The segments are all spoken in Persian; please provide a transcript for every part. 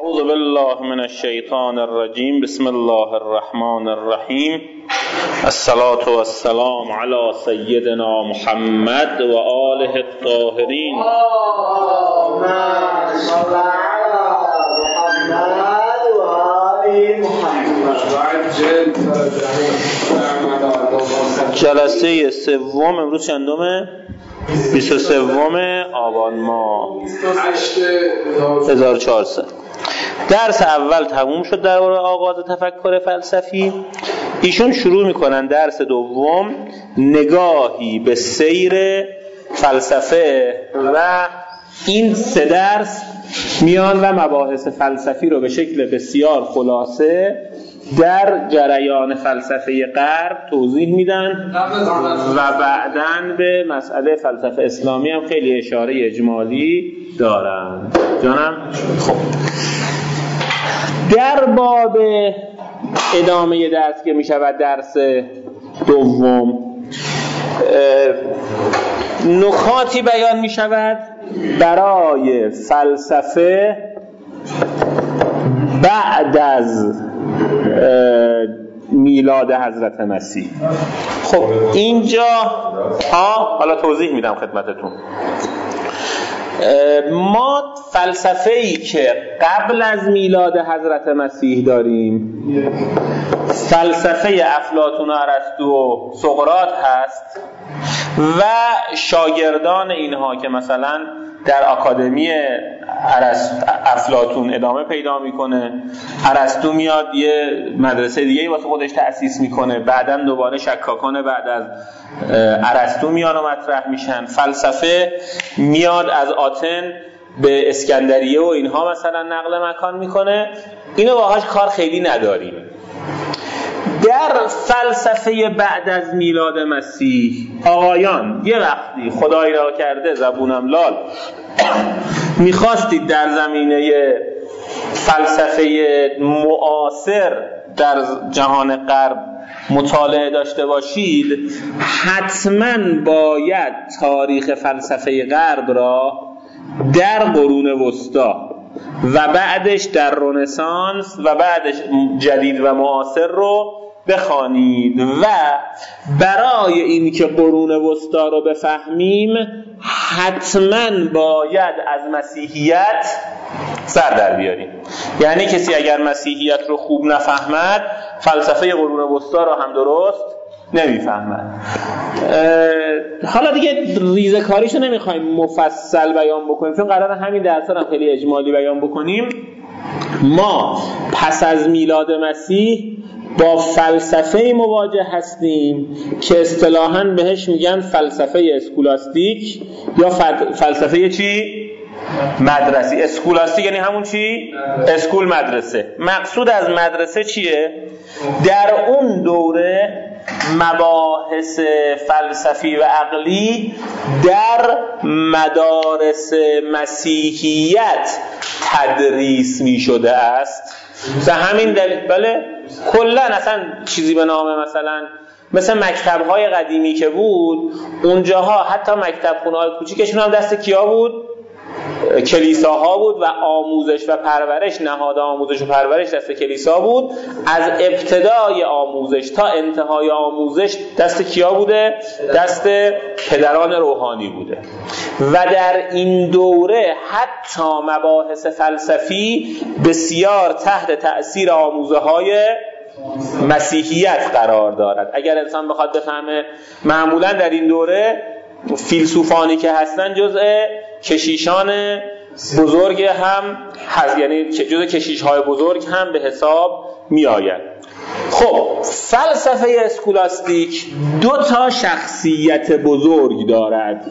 اعوذ بالله من الشیطان الرجیم. بسم الله الرحمن الرحیم. الصلاة والسلام علی سیدنا محمد و آله الطاهرین. جلسه سوم امروز چندمه؟ 23 آبان ماه 1400. درس اول تموم شد در مورد آغاز تفکر فلسفی. ایشون شروع میکنن درس دوم نگاهی به سیر فلسفه و این سه درس میان و مباحث فلسفی رو به شکل بسیار خلاصه در جریان فلسفه غرب توضیح میدن و بعداً به مسئله فلسفه اسلامی هم خیلی اشاره اجمالی دارن. جانم خب در باب ادامه درس که میشود درس دوم نکاتی بیان میشود برای فلسفه بعد از میلاد حضرت مسیح. خب اینجا حالا توضیح میدم خدمتتون. ما فلسفه‌ای که قبل از میلاد حضرت مسیح داریم فلسفه افلاطون و ارسطو و سقراط هست و شاگردان اینها که مثلا در آکادمی افلاطون ادامه پیدا میکنه، ارسطو میاد یه مدرسه دیگه واسه خودش تأسیس میکنه، بعداً دوباره شکاکانه بعد از ارسطو میان و مطرح میشن، فلسفه میاد از آتن به اسکندریه و اینها مثلا نقل مکان میکنه. اینو باهاش کار خیلی نداریم. در فلسفه بعد از میلاد مسیح آقایان یه وقتی خدای را کرده زبونم لال میخواستید در زمینه فلسفه معاصر در جهان غرب مطالعه داشته باشید حتما باید تاریخ فلسفه غرب را در قرون وسطا و بعدش در رنسانس و بعدش جدید و معاصر رو بخوانید و برای این که قرون وسطا رو بفهمیم حتما باید از مسیحیت سر در بیاریم. یعنی کسی اگر مسیحیت رو خوب نفهمد فلسفه قرون وسطا رو هم درست نمیفهمد. حالا دیگه ریزه کاریشو نمیخوایم مفصل بیان بکنیم چون قراره همین درس‌ها هم خیلی اجمالی بیان بکنیم. ما پس از میلاد مسیح با فلسفه مواجه هستیم که اصطلاحاً بهش میگن فلسفه اسکولاستیک یا فلسفه چی؟ مدرسی. اسکولاستیک یعنی همون چی؟ اسکول، مدرسه. مقصود از مدرسه چیه؟ در اون دوره مباحث فلسفی و عقلی در مدارس مسیحیت تدریس می شده است. به همین دلیل بله کلا اصلا چیزی به نام مثلا مکتب‌های قدیمی که بود اونجاها حتی مکتبخونه‌های کوچیکشون هم دست کیا بود؟ کلیساها بود و آموزش و پرورش، نهاد آموزش و پرورش دست کلیسا بود. از ابتدای آموزش تا انتهای آموزش دست کیا بوده؟ دست پدران روحانی بوده. و در این دوره حتی مباحث فلسفی بسیار تحت تأثیر آموزه‌های مسیحیت قرار دارد. اگر انسان بخواد بفهمه معمولا در این دوره فیلسوفانی که هستن جزء کشیشان بزرگ هم هست، یعنی جزء کشیش‌های بزرگ هم به حساب می آید. خب فلسفه اسکولاستیک 2 شخصیت بزرگ دارد.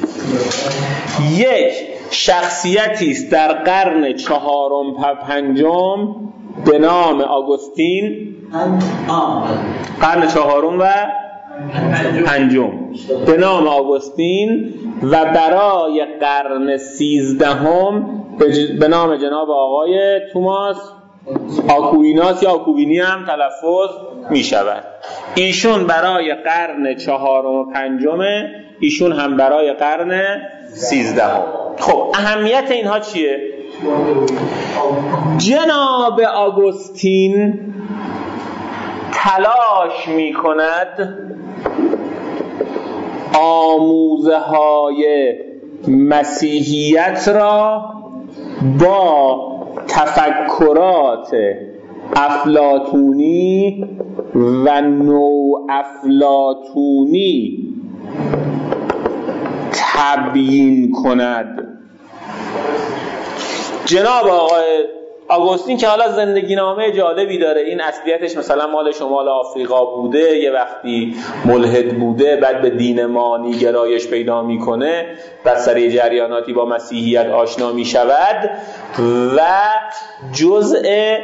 یک شخصیتی است در قرن 4 و 5 به نام آگوستین، قرن 4 و 5 به نام آگوستین و برای قرن 13 به نام جناب آقای توماس آکویناس یا آکوینی هم تلفظ می شود. ایشون برای قرن 4 و 5 ایشون هم برای قرن 13. خب اهمیت اینها چیه؟ جناب آگوستین تلاش می کند آموزه های مسیحیت را با تفکرات افلاطونی و نوافلاطونی تبیین کند. جناب آقای آگوستین که حالا زندگی نامه جالبی داره، این اصلیتش مثلا مال شمال آفریقا بوده، یه وقتی ملحد بوده، بعد به دین مانی گرایش پیدا میکنه، بعد سر جریاناتی با مسیحیت آشنا میشود و جزء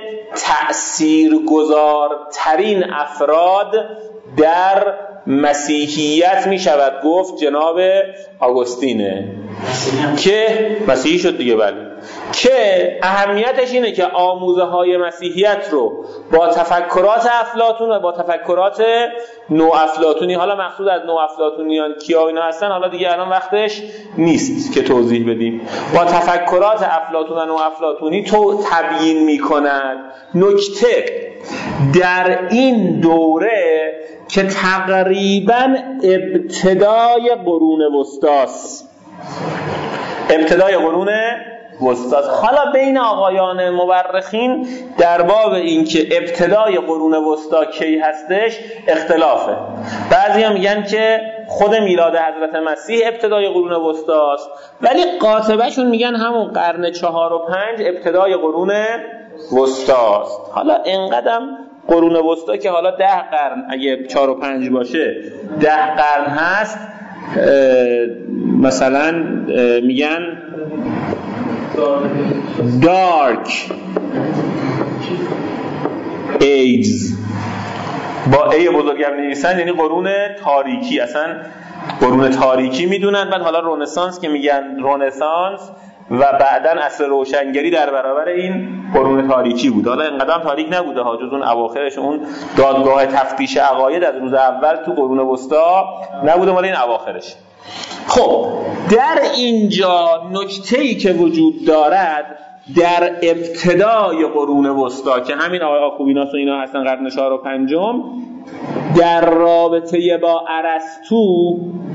تأثیرگذارترین افراد در مسیحیت میشود. گفت جناب آگوستینه که مسیحی شد دیگه، بله، که اهمیتش اینه که آموزه های مسیحیت رو با تفکرات افلاطون و با تفکرات نوافلاطونی، حالا مقصود از نوافلاطونیان کیا اینا هستن حالا دیگه الان وقتش نیست که توضیح بدیم، با تفکرات افلاطون و نوافلاطونی تو تبیین میکنن. نکته در این دوره که تقریباً ابتدای قرون وسطاست، ابتدای قرون وسطاست. حالا بین آقایان مورخین در باب این که ابتدای قرون وسطا کی هستش اختلافه. بعضی هم میگن که خود میلاد حضرت مسیح ابتدای قرون وسطاست، ولی قاطبه‌شون میگن همون قرن 4 و 5 ابتدای قرون وسطاست. حالا اینقدرم قرون وسطا که حالا 10 قرن اگه 4 و 5 باشه 10 قرن هست، مثلا میگن دارک ایجز، با ای بزرگم نویسن، یعنی قرون تاریکی، اصلا قرون تاریکی میدونن. بعد حالا رنسانس که میگن رنسانس و بعدن عصر روشنگری در برابر این قرون تاریکی بود. حالا اینقدر هم تاریک نبوده ها، جز اون اواخرش اون دادگاه تفتیش عقاید از روز اول تو قرون وسطا نبوده، مال این اواخرش. خب در اینجا نکته‌ای که وجود دارد در ابتدای قرون وسطا که همین آقای آکویناس و اینا هستن، قرن 4 و 5، در رابطه با ارسطو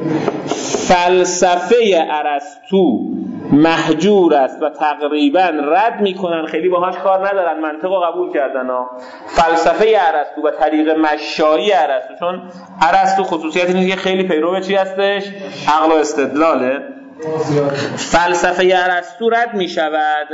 فلسفه ارسطو محجور است و تقریبا رد میکنن، خیلی باهاش کار ندارن، منطق رو قبول کردن فلسفه ارسطو و طریق مشایی ارسطو، چون ارسطو خصوصیت اینه که خیلی پیرو چی هستش؟ عقل و استدلاله. فلسفه ارسطو رد می شود،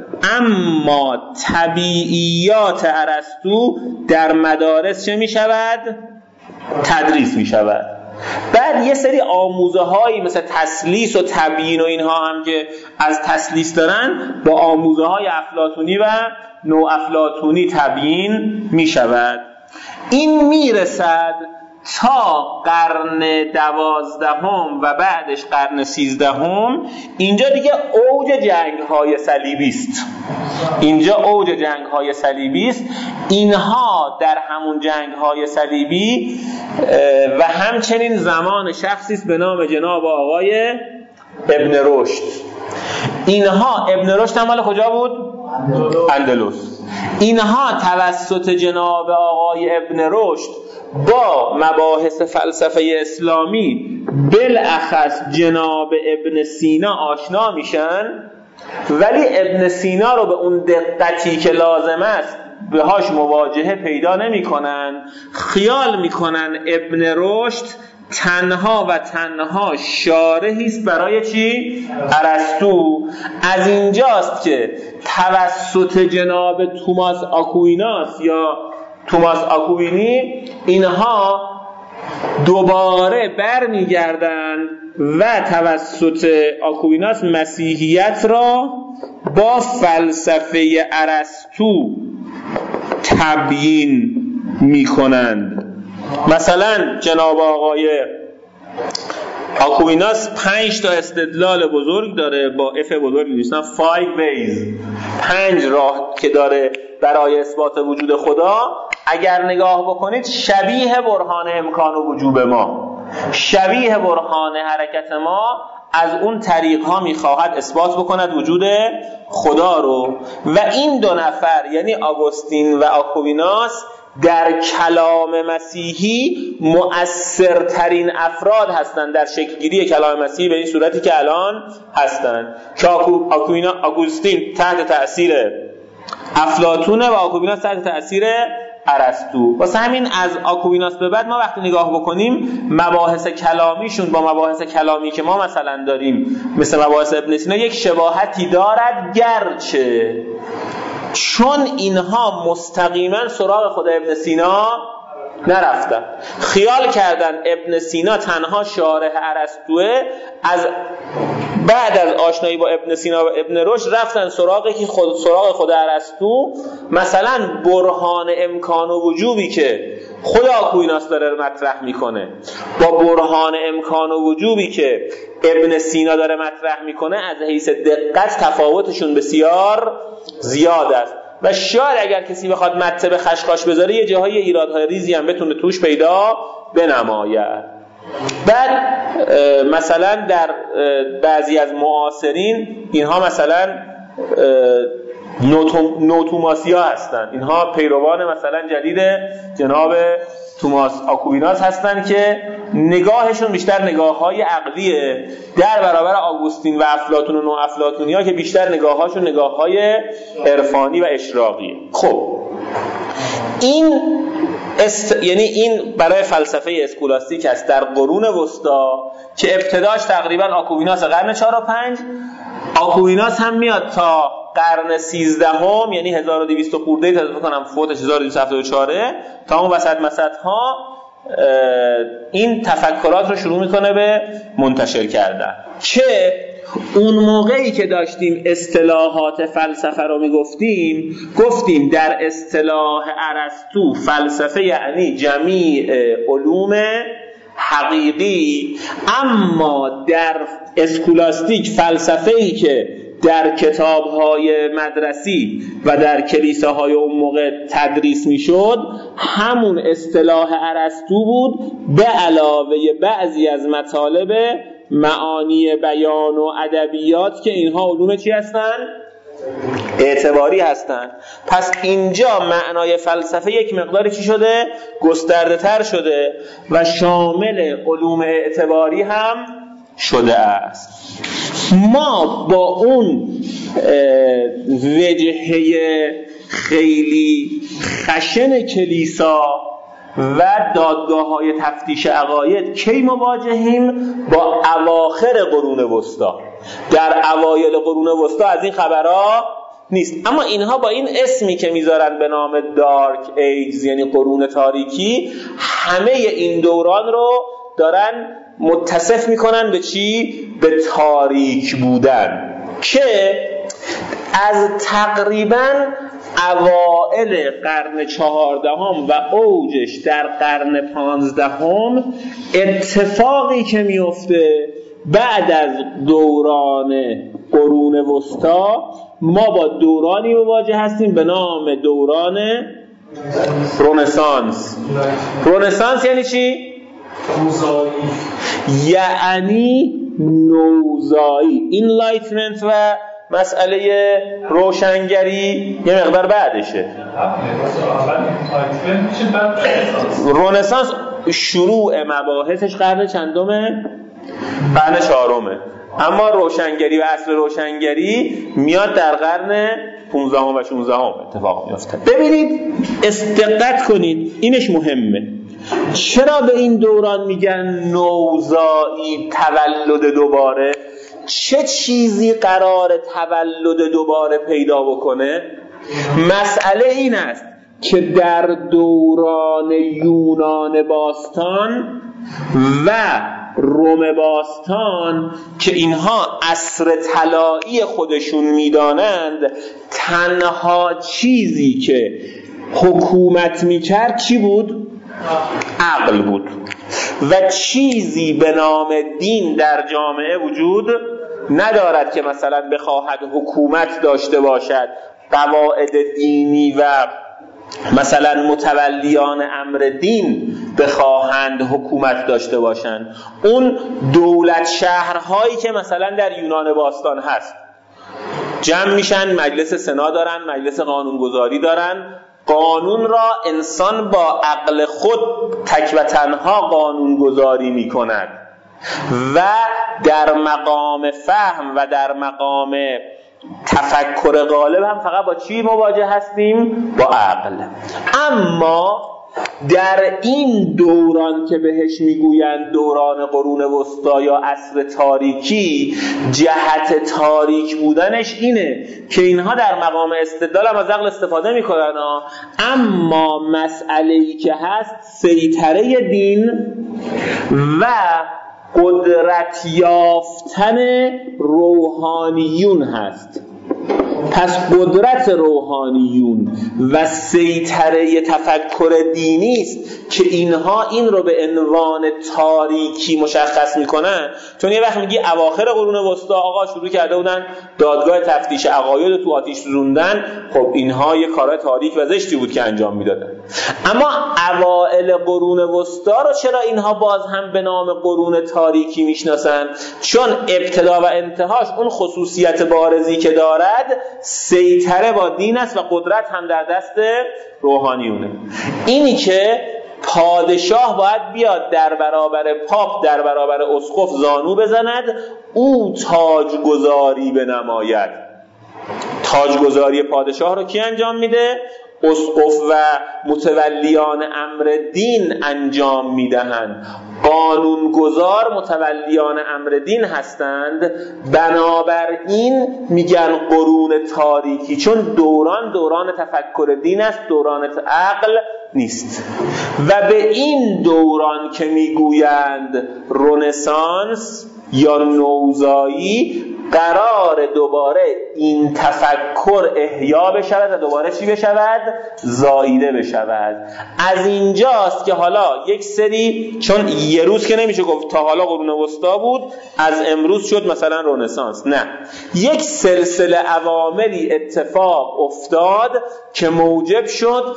اما طبیعیات ارسطو در مدارس چه می شود؟ تدریس می شود. بعد یه سری آموزه هایی مثل تثلیث و تبیین و اینها هم که از تثلیث دارن با آموزه های افلاطونی و نوافلاطونی تبیین می شود. این می رسد تا قرن 12 و بعدش قرن 13. اینجا دیگه اوج جنگ‌های صلیبی است. اینجا اوج جنگ‌های صلیبی است. اینها در همون جنگ‌های صلیبی و همچنین زمان شخصی است به نام جناب آقای ابن رشد. اینها ابن رشد هم مال کجا بود؟ اندلس. اینها توسط جناب آقای ابن رشد با مباحث فلسفه اسلامی بالاخص جناب ابن سینا آشنا میشن، ولی ابن سینا رو به اون دقتی که لازم است بهاش مواجهه پیدا نمی کنن. خیال میکنن ابن رشد تنها و تنها شارحی است برای چی؟ ارسطو. از اینجاست که توسط جناب توماس آکویناس یا توماس آکوینی اینها دوباره برمیگردن و توسط آکویناس مسیحیت را با فلسفه ارسطو تبیین میکنند. مثلا جناب آقای آکویناس 5 تا استدلال بزرگ داره، با اف بزرگ می‌نویسن 5 ways، 5 راه که داره برای اثبات وجود خدا. اگر نگاه بکنید شبیه برهان امکان و وجوب ما، شبیه برهان حرکت ما از اون طریق ها میخواهد اثبات بکند وجود خدا رو. و این دو نفر یعنی آگوستین و آکویناس در کلام مسیحی مؤثرترین افراد هستند در شکلگیری کلام مسیحی به این صورتی که الان هستند، که آگوستین تحت تأثیر افلاطونه و آکویناس تحت تأثیر ارسطو. واسه همین از آکویناس به بعد ما وقتی نگاه بکنیم مباحث کلامیشون با مباحث کلامی که ما مثلا داریم مثل مباحث ابن سینا یک شباهتی دارد، گرچه چون اینها مستقیما سراغ خود ابن سینا نرفتن، خیال کردن ابن سینا تنها شارح ارسطوئه، از بعد از آشنایی با ابن سینا و ابن رشد رفتن سراغ خود ارسطو، مثلا برهان امکان و وجوبی که خود آکویناس داره مطرح میکنه با برهان امکان و وجوبی که ابن سینا داره مطرح میکنه از حیث دقت تفاوتشون بسیار زیاد است و شاید اگر کسی بخواد مته به خشخاش بذاره یه جاهای ایرادهای ریزی هم بتونه توش پیدا بنماید. بعد مثلا در بعضی از معاصرین اینها مثلا نوتوماسیا هستن، اینها پیروان مثلا جدید جناب توماس آکویناس هستن که نگاهشون بیشتر نگاه‌های عقلیه در برابر آگوستین و افلاطون و نوافلاطونیا که بیشتر نگاه‌هاشون نگاه‌های عرفانی و اشراقیه. خب این یعنی این برای فلسفه اسکولاستیک است در قرون وسطا که ابتداش تقریبا آکویناس قرن 4 و 5، آکویناس هم میاد تا قرن 13 یعنی 1200 خورده تا فکر کنم فوتش 1274 تا اون وسط ها این تفکرات رو شروع میکنه به منتشر کردن. که اون موقعی که داشتیم اصطلاحات فلسفه رو گفتیم در اصطلاح ارسطو فلسفه یعنی جمیع علوم حقیقی، اما در اسکولاستیک فلسفه‌ای که در کتاب‌های مدرسی و در کلیساهای اون موقع تدریس میشد همون اصطلاح ارسطو بود، به علاوه بعضی از مطالب معانی بیان و ادبیات که اینها علوم چی هستن؟ اعتباری هستن. پس اینجا معنای فلسفه یک مقداری چی شده؟ گسترده تر شده و شامل علوم اعتباری هم شده است. ما با اون وجهه خیلی خشن کلیسا و دادگاه‌های تفتیش عقاید کی مواجهیم؟ با اواخر قرون وسطا. در اوایل قرون وسطا از این خبرها نیست، اما اینها با این اسمی که میذارن به نام دارک ایجز یعنی قرون تاریکی همه این دوران رو دارن متصف میکنن به چی؟ به تاریک بودن، که از تقریباً اوائل قرن 14 و اوجش در قرن 15 اتفاقی که میفته بعد از دوران قرون وسطا ما با دورانی مواجه هستیم به نام دوران رنسانس. رنسانس یعنی چی؟ یعنی نوزایی. اینلایتمنت و مسئله روشنگری یه مقدار بعدشه. رنسانس شروع مباحثش قرن چندمه؟ قرن 4، اما روشنگری و اصل روشنگری میاد در قرن 15 و 16 اتفاق میفته. ببینید دقت کنید، اینش مهمه. چرا به این دوران میگن نوزایی، تولد دوباره؟ چه چیزی قرار تولد دوباره پیدا بکنه؟ مسئله این است که در دوران یونان باستان و روم باستان که اینها عصر طلایی خودشون میدانند، تنها چیزی که حکومت میکرد چی بود؟ عقل بود و چیزی به نام دین در جامعه وجود ندارد که مثلا بخواهد حکومت داشته باشد، قواعد دینی و مثلا متولیان امر دین بخواهند حکومت داشته باشند، اون دولت شهرهایی که مثلا در یونان باستان هست جمع میشن، مجلس سنا دارن، مجلس قانونگذاری دارن، قانون را انسان با عقل خود تک و تنها قانونگذاری میکند و در مقام فهم و در مقام تفکر غالب هم فقط با چی مواجه هستیم؟ با عقل. اما در این دوران که بهش میگویند دوران قرون وسطی یا عصر تاریکی، جهت تاریک بودنش اینه که اینها در مقام استدلال هم از عقل استفاده میکنن، اما مسئله‌ای که هست سیطره دین و قدرت یافتن روحانیون هست. پس قدرت روحانیون و سیطره تفکر دینی است که اینها این رو به عنوان تاریکی مشخص میکنن. چون یه وقت میگی اواخر قرون وسطی آقا شروع کرده بودن دادگاه تفتیش عقاید تو آتیش سوزوندن، خب اینها یه کارهای تاریک و زشتی بود که انجام میدادن. اما اوائل قرون وسطی رو چرا اینها باز هم به نام قرون تاریکی میشناسن؟ چون ابتدا و انتهاش اون خصوصیت بارزی که دارد سیطره با دین است و قدرت هم در دست روحانیونه. اینی که پادشاه باید بیاد در برابر پاپ، در برابر اسقف زانو بزند، او تاجگذاری بنماید. تاجگذاری پادشاه رو کی انجام میده؟ اسقف و متولیان امر دین انجام میدهند. قانونگذار متولیان امر دین هستند، بنابراین میگن قرون تاریکی، چون دوران تفکر دین است، دوران عقل نیست. و به این دوران که میگویند رنسانس یا نوزایی، قرار دوباره این تفکر احیا بشود و دوباره چی بشود؟ زاییده بشود. از اینجاست که حالا یک سری، چون یه روز که نمیشه گفت تا حالا قرون وسطی بود از امروز شد مثلا رنسانس، نه، یک سلسله عواملی اتفاق افتاد که موجب شد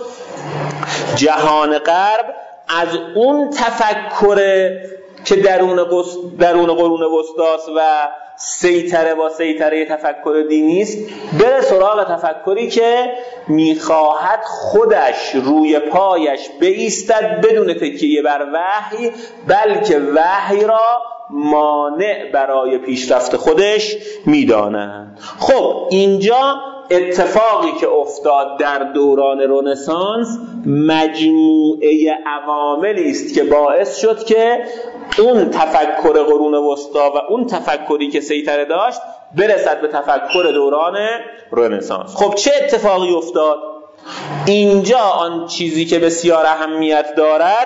جهان غرب از اون تفکر که درون قرون وسطاست و سیطره با سیطره تفکر دینی است، بره سراغ تفکری که میخواهد خودش روی پایش بایستد بدون تکیه بر وحی، بلکه وحی را مانع برای پیشرفت خودش میداند. خب اینجا اتفاقی که افتاد در دوران رنسانس مجموعه عواملی است که باعث شد که اون تفکر قرون وسطی و اون تفکری که سیطره داشت برسد به تفکر دوران رنسانس. خب چه اتفاقی افتاد؟ اینجا آن چیزی که بسیار اهمیت دارد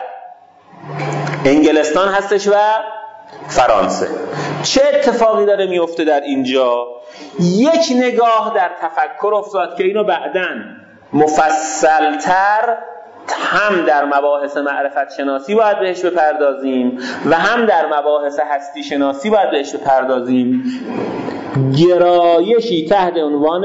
انگلستان هستش و فرانسه. چه اتفاقی داره میفته در اینجا؟ یک نگاه در تفکر افتاد که اینو بعداً مفصلتر هم در مباحث معرفت شناسی باید بهش بپردازیم و هم در مباحث هستی شناسی باید بهش بپردازیم. گرایشی تحت عنوان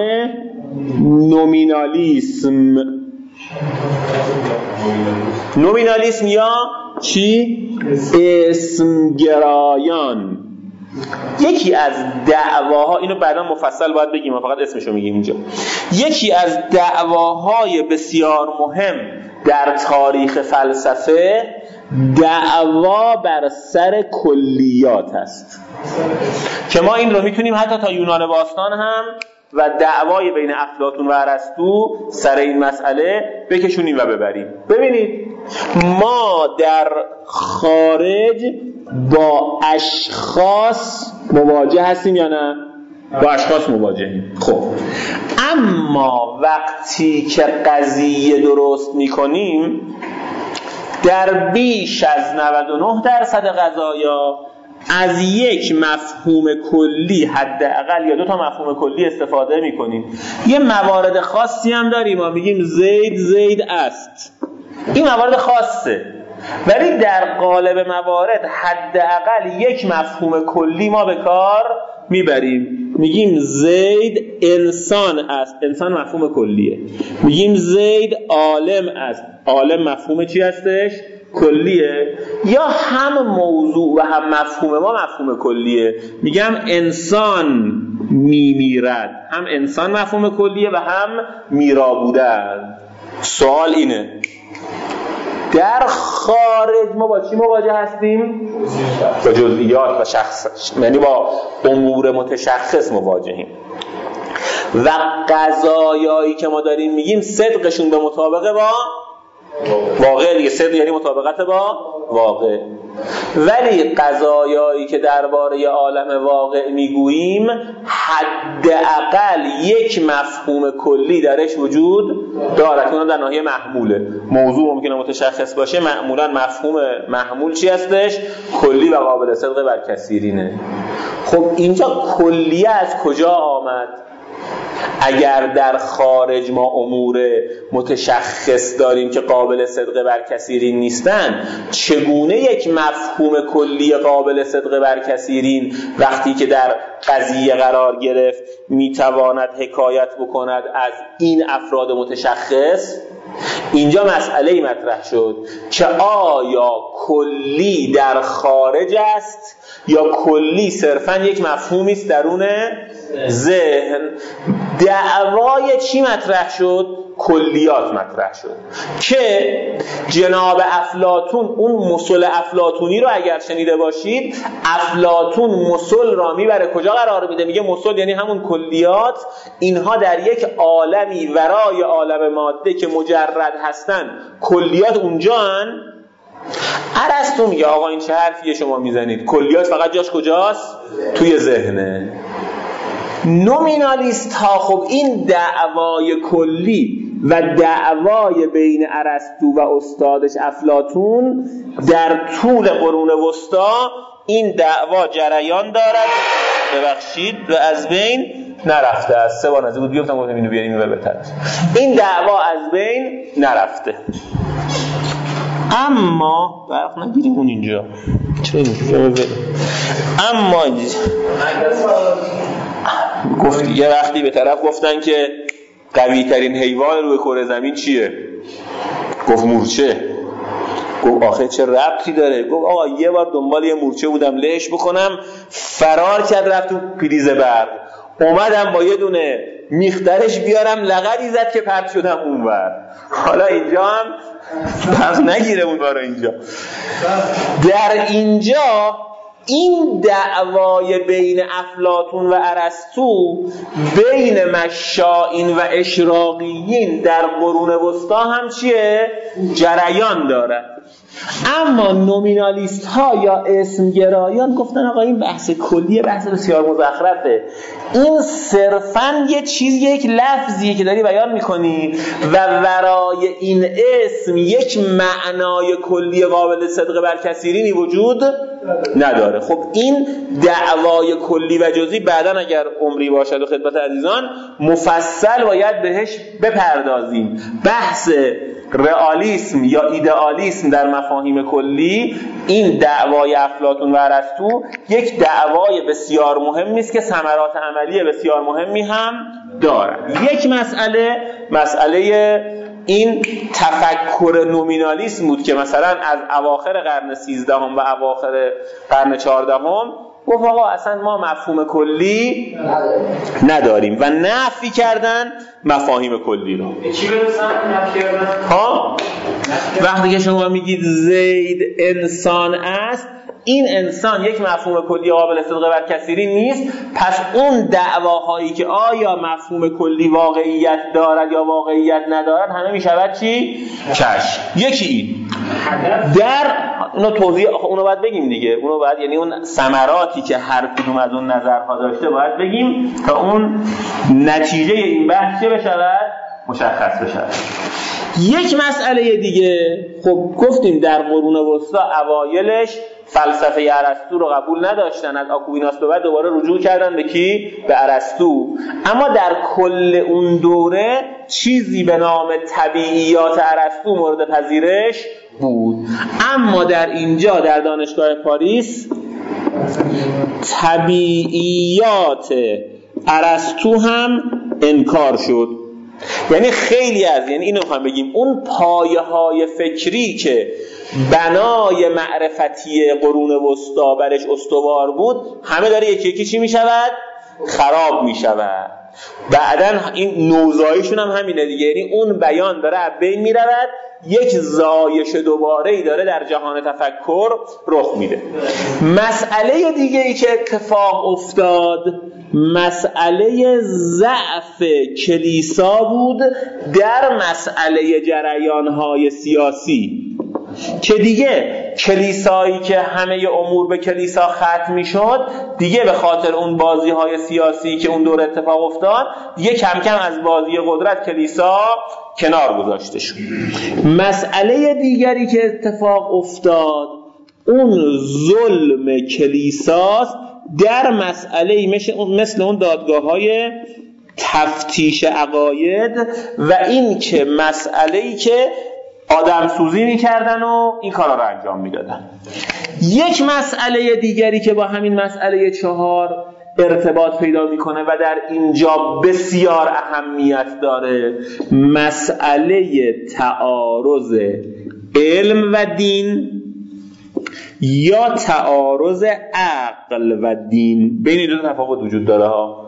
نومینالیسم یا چی؟ اسمگرایان. یکی از دعواها، اینو بعدا مفصل باید بگیم، فقط اسمشو میگیم اینجا، یکی از دعواهای بسیار مهم در تاریخ فلسفه دعوا بر سر کلیات است که ما این رو میتونیم حتی تا یونان باستان هم و دعوای بین افلاطون و ارسطو سر این مسئله بکشونیم و ببریم. ببینید ما در خارج با اشخاص مواجه هستیم یا نه؟ با اشخاص مواجهیم. خب اما وقتی که قضیه درست میکنیم در بیش از 99% قضایا از یک مفهوم کلی حداقل یا 2 تا مفهوم کلی استفاده میکنیم. یه موارد خاصی هم داریم، ما میگیم زید است، این موارد خاصه، ولی در قالب موارد حداقل یک مفهوم کلی ما به کار میبریم. میگیم زید انسان است، انسان مفهوم کلیه. میگیم زید عالم است، عالم مفهوم چی هستش؟ کلیه. یا هم موضوع و هم مفهوم ما مفهوم کلیه. میگم انسان میمیرد، هم انسان مفهوم کلیه و هم میرا بودن. سوال اینه در خارج ما با چی مواجه هستیم؟ با جزئیات و شخص، یعنی با امور متشخص مواجهیم و قضایایی که ما داریم میگیم صدقشون به مطابقه با واقع دیگه. صدق یعنی مطابقت با واقع. ولی قضایایی که درباره عالم واقع میگوییم حداقل یک مفهوم کلی درش وجود دارد. اون در ناحیه محموله. موضوع ممکنه متشخص باشه، معمولا مفهوم محمول چی هستش؟ کلی و قابل صدق بر کثیرینه. خب اینجا کلیه از کجا آمد؟ اگر در خارج ما امور متشخص داریم که قابل صدق بر کثیرین نیستن، چگونه یک مفهوم کلی قابل صدق بر کثیرین وقتی که در قضیه قرار گرفت میتواند حکایت بکند از این افراد متشخص؟ اینجا مسئله مطرح شد که آیا کلی در خارج است یا کلی صرفاً یک مفهومی است درون ذهن. دعوای چی مطرح شد؟ کلیات مطرح شد که جناب افلاطون، اون مثل افلاطونی رو اگر شنیده باشید، افلاطون مثل را میبره کجا قرار میده؟ میگه مثل یعنی همون کلیات، اینها در یک عالمی ورای عالم ماده که مجرد هستن، کلیات اونجا هن. ارسطو میگه آقا این چه حرفیه شما میزنید؟ کلیات فقط جاش کجاست؟ توی ذهنه. نومینالیست ها خب این دعوای کلی و دعوای بین ارسطو و استادش افلاطون در طول قرون وسطا این دعوا جریان دارد، ببخشید، و از بین نرفته است. 3 بار نزدیک بود بیفتم گفتم اینو بیاریم و بهتر. این دعوا از بین نرفته. اما برق نگیریم اون اینجا اما گفت یه وقتی به طرف گفتن که قوی ترین حیوان روی کره زمین چیه؟ گفت مورچه. گفت آخه چه ربطی داره؟ گفت آقا یه بار دنبال یه مورچه بودم لهش بکنم، فرار کرد رفت تو پریز برق، اومدم با یه دونه میخترش بیارم، لغدی زد که پرت شدم اونور. حالا اینجا هم پس نگیره اون بارو. اینجا در اینجا این دعوای بین افلاطون و ارسطو بین مشائین و اشراقیین در قرون وسطا هم چیه؟ جریان داره. اما نومینالیست ها یا اسمگرایان گفتن آقا این بحث کلیه، بحث بسیار مزخرفه، این صرفاً یه چیز، یک لفظیه که داری بیان میکنی و ورای این اسم یک معنای کلی قابل صدق بر کثیرینی وجود نداره. خب این دعوای کلی و جزئی بعداً اگر عمری باشد و خدمت عزیزان مفصل باید بهش بپردازیم. بحث رئالیسم یا ایدئالیسم در مفاهیم کلی، این دعوای افلاطون و ارسطو یک دعوای بسیار مهمی است که ثمرات عملی بسیار مهمی هم دارد. یک مسئله این تفکر نومینالیسم بود که مثلا از اواخر قرن 13 و اواخر قرن 14 گفت آقا اصلا ما مفهوم کلی نداریم و نفی کردن مفاهیم کلی رو. چی برسن نفی کردن؟ ها؟ وقتی که شما میگید زید انسان است، این انسان یک مفهوم کلی قابل صدق بر کثیرین نیست. پس اون دعواهایی که آیا مفهوم کلی واقعیت دارد یا واقعیت ندارد همه میشود چی؟ کش. یکی در اونو توضیح اونو باید بگیم دیگه، اونو باید، یعنی اون ثمراتی که هر کدوم از اون نظرها داشته باید بگیم تا اون نتیجه این بحث چه بشود؟ مشخص بشود. یک مسئله دیگه، خب گفتیم در قرون وسطا اوایلش فلسفه ارسطو رو قبول نداشتن، از آکویناس به بعد دوباره رجوع کردن به کی؟ به ارسطو. اما در کل اون دوره چیزی به نام طبیعیات ارسطو مورد پذیرش بود. اما در اینجا در دانشگاه پاریس طبیعیات ارسطو هم انکار شد. یعنی خیلی از، یعنی اینو میخوام بگیم اون پایه های فکری که بنای معرفتی قرون وسطا برش استوار بود همه داره یکی یکی چی میشود؟ خراب میشود. بعدن این نوزاییشون هم همینه دیگه، یعنی اون بیان داره از بین میرود، یک زایش دوباره‌ای داره در جهان تفکر رخ میده. مسئله دیگه ای که اتفاق افتاد مسئله ضعف کلیسا بود در مسئله جریان‌های سیاسی، که دیگه کلیسایی که همه امور به کلیسا ختم میشد دیگه به خاطر اون بازی‌های سیاسی که اون دور اتفاق افتاد دیگه کم کم از بازی قدرت کلیسا کنار گذاشته شد. مسئله دیگری که اتفاق افتاد اون ظلم کلیساست در مسئله مثل اون دادگاه‌های تفتیش عقاید و این که مسئله‌ای که آدم سوزی می‌کردن و این کارا رو انجام میدادن. یک مسئله دیگری که با همین مسئله 4 ارتباط پیدا میکنه و در اینجا بسیار اهمیت داره، مسئله تعارض علم و دین یا تعارض عقل و دین. بین این دو تفاوت وجود داره ها.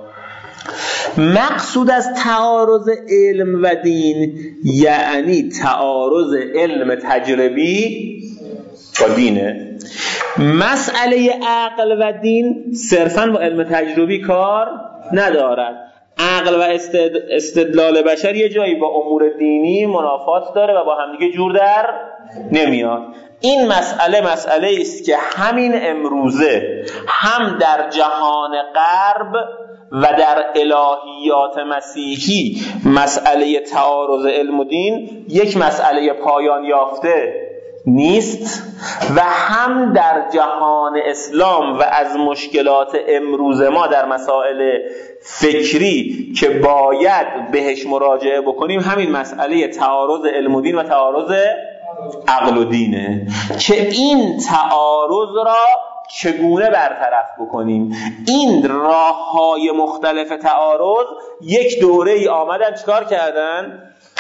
مقصود از تعارض علم و دین یعنی تعارض علم تجربی با دینه. مسئله عقل و دین صرفاً با علم تجربی کار ندارد. عقل و استدلال بشر یه جایی با امور دینی منافات داره و با همدیگه جور در نمیاد. این مسئله است که همین امروزه هم در جهان غرب و در الهیات مسیحی مسئله تعارض علم و دین یک مسئله پایان یافته نیست و هم در جهان اسلام و از مشکلات امروز ما در مسائل فکری که باید بهش مراجعه بکنیم همین مسئله تعارض علم و دین و تعارض عقل و دینه که این تعارض را چگونه برطرف بکنیم. این راه‌های مختلف تعارض یک دوره‌ای آمدن چیکار کردن؟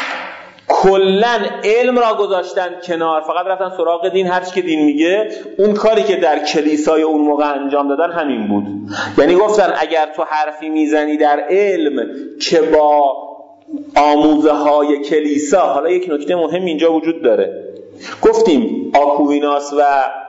کلن علم را گذاشتن کنار، فقط رفتن سراغ دین. هر چی که دین میگه اون کاری که در کلیسای اون موقع انجام دادن همین بود. یعنی گفتن اگر تو حرفی میزنی در علم که با آموزه های کلیسا، حالا یک نکته مهم اینجا وجود داره، گفتیم آکویناس و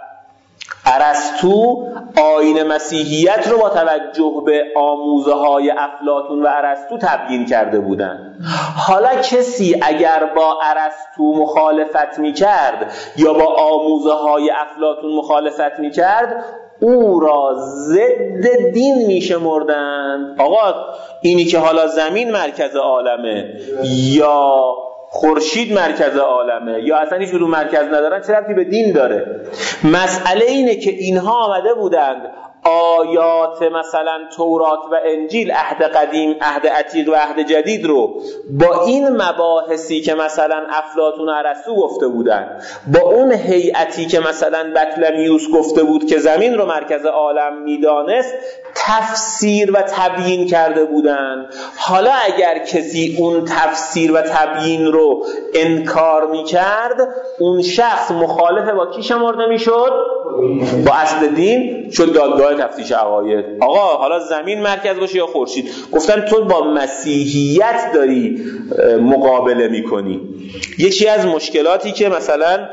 ارسطو آیین مسیحیت رو با توجه به آموزه های افلاطون و ارسطو تبیین کرده بودن. حالا کسی اگر با ارسطو مخالفت میکرد یا با آموزه های افلاطون مخالفت میکرد او را ضد دین میشمردند. آقا اینی که حالا زمین مرکز عالمه یا خورشید مرکز عالمه یا اصلا هیچ کدوم مرکز ندارن چه ربطی به دین داره؟ مسئله اینه که اینها آمده بودند آیات مثلا تورات و انجیل، عهد قدیم، عهد عتیق و عهد جدید رو با این مباحثی که مثلا افلاطون و ارسطو گفته بودن، با اون هیئتی که مثلا بطلمیوس گفته بود که زمین رو مرکز عالم میدانست تفسیر و تبیین کرده بودن. حالا اگر کسی اون تفسیر و تبیین رو انکار میکرد اون شخص مخالف با کی شمرده میشد؟ با اصل دین، شد دادگاه تفتیش عقاید. آقا حالا زمین مرکز باشه یا خورشید. گفتن تو با مسیحیت داری مقابله میکنی. یکی از مشکلاتی که مثلا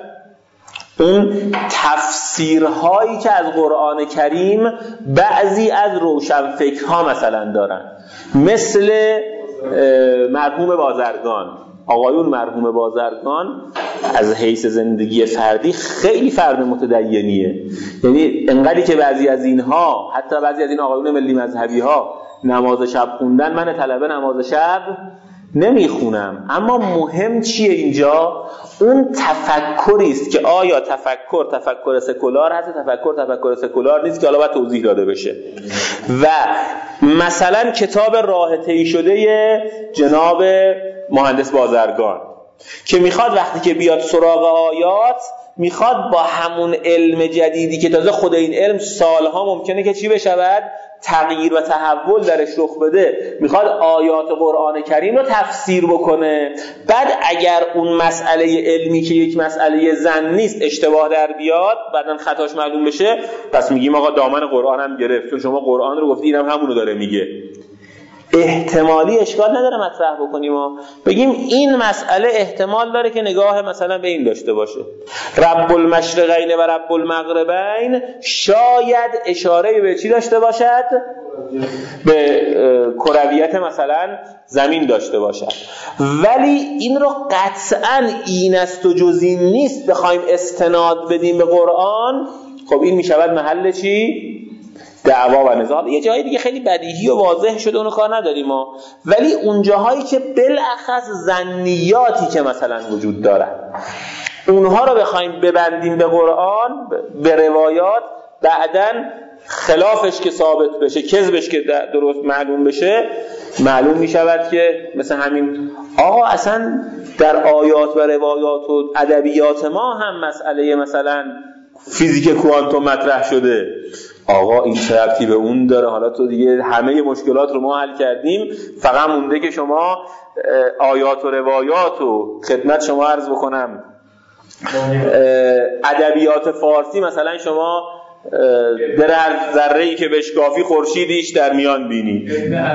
اون تفسیرهایی که از قرآن کریم بعضی از روشنفکرها مثلا دارن، مثل مرحوم بازرگان. آقایون مرحوم بازرگان از حیث زندگی فردی خیلی فرد متدینیه، یعنی انقدری که بعضی از اینها، حتی بعضی از این آقایون ملی مذهبی ها نماز شب خوندن، من طلبه نماز شب نمیخونم. اما مهم چیه اینجا؟ اون تفکری است که آیا تفکر سکولار هست، تفکر سکولار نیست، که حالا باید توضیح داده بشه. و مثلا کتاب راه طی شده جناب مهندس بازرگان که میخواد وقتی که بیاد سراغ آیات میخواد با همون علم جدیدی که تازه خود این علم سالها ممکنه که چی بشود؟ تغییر و تحول درش رخ بده، میخواد آیات قرآن کریم رو تفسیر بکنه. بعد اگر اون مسئله علمی که یک مسئله ظن نیست اشتباه در بیاد، بعدن خطاش معلوم بشه، پس میگیم آقا دامن قرآن هم گرفت، چون شما قرآن رو گفتی اینم همونو داره میگه. احتمالی اشکال نداره مطرح بکنیم و بگیم این مسئله احتمال داره که نگاه مثلا به این داشته باشه، رب المشرقین و رب المغربین شاید اشاره به چی داشته باشد؟ به کرویت مثلا زمین داشته باشد. ولی این رو قطعاً این است و جز این نیست بخوایم استناد بدیم به قرآن، خب این میشود محل چی؟ دعوا و نزاع. یه جایی دیگه خیلی بدیهی و واضح شده، اونو کار نداریم ما. ولی اون جاهایی که بالاخص ظنیاتی که مثلا وجود دارن، اونها رو بخوایم ببندیم به قرآن، به روایات، بعدن خلافش که ثابت بشه، کذبش که درست معلوم بشه، معلوم می شود که مثل همین آقا اصلا در آیات و روایات و ادبیات ما هم مسئله مثلا فیزیک کوانتوم مطرح شده. آقا این چه ربطی به اون داره؟ حالا تو دیگه همه مشکلات رو ما حل کردیم، فقط مونده که شما آیات و روایات و خدمت شما عرض بکنم ادبیات فارسی مثلا شما در هر ذره‌ای که بشکافی خورشیدیش در میان بینی.